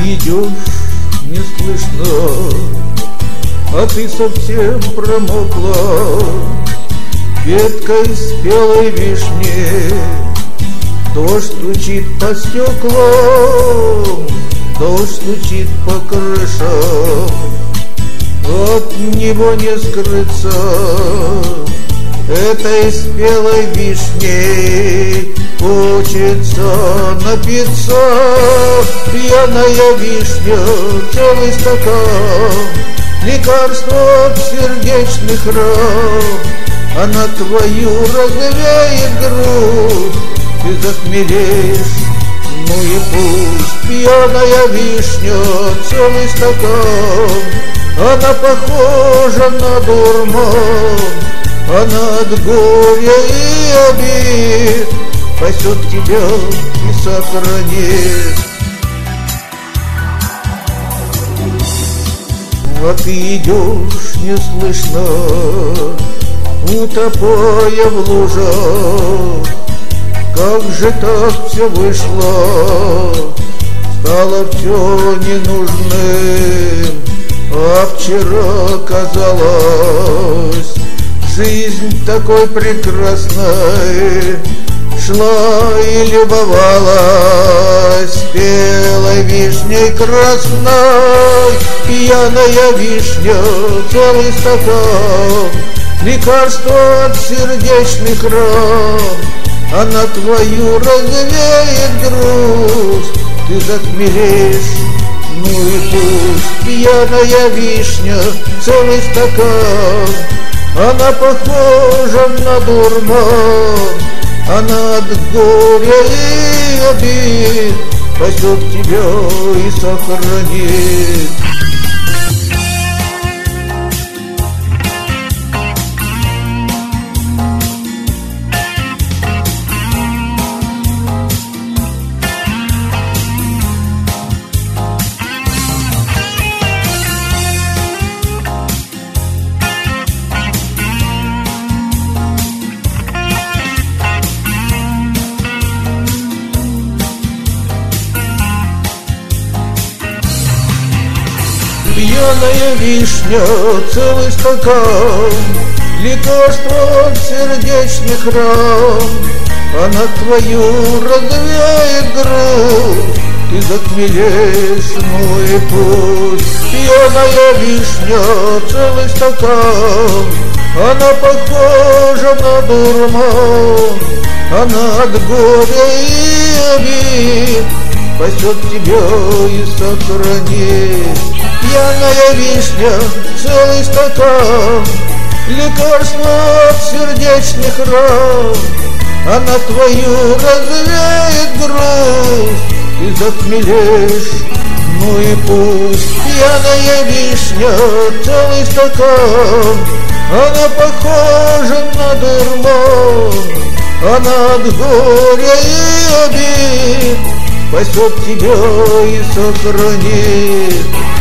идешь, не слышно, а ты совсем промокла. Ветка из спелой вишни, дождь стучит по стеклам, дождь стучит по крышам. От него не скрыться, этой спелой вишней хочется напиться. Пьяная вишня, целый стакан, лекарство от сердечных ран. Она твою развеет грудь, ты захмелеешь, ну и пусть. Пьяная вишня, целый стакан, она похожа на дурман. Она от горя и обид спасет тебя и сохранит. А ты идешь неслышно, утопая в лужах. Как же так все вышло, стало все ненужным, а вчера казалось жизнь такой прекрасной. Шла и любовалась спелой вишней красной. Пьяная вишня, целый стакан, лекарство от сердечных ран. Она твою развеет грусть, ты захмелеешь, ну и пусть. Пьяная вишня, целый стакан, она похожа на дурман. Она от горя и обид спасет тебя и сохранит. Пьяная вишня, целый стакан, лекарство от сердечных ран. Она твою развеет грудь, ты захмелеешь, ну и пусть. Пьяная вишня, целый стакан, она похожа на дурман. Она от горя и обид спасет тебя и сохранит. Пьяная вишня, целый стакан, лекарство от сердечных ран. Она твою развеет грусть, ты захмелеешь, ну и пусть. Пьяная вишня, целый стакан, она похожа на дурман. Она от горя и обид спасет тебя и сохранит.